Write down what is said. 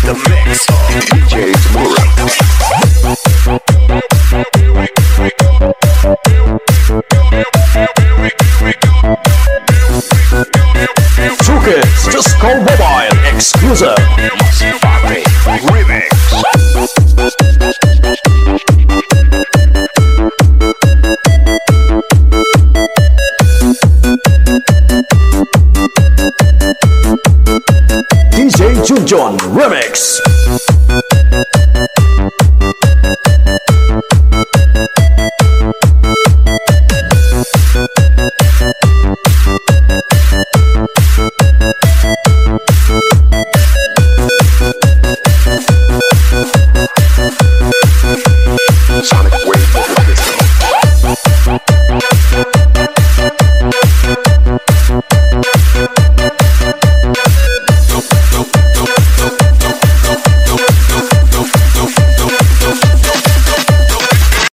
the mix of DJ Tamura. Tukes Disco Mobile exclusive Masifate Remix. DJ Junjon Remix.